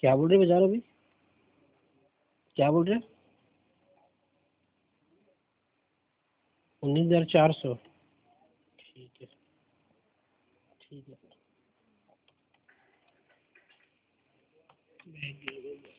क्या बोल रहे बाजार अभी? क्या बोल रहे? 19,400। ठीक है, ठीक है।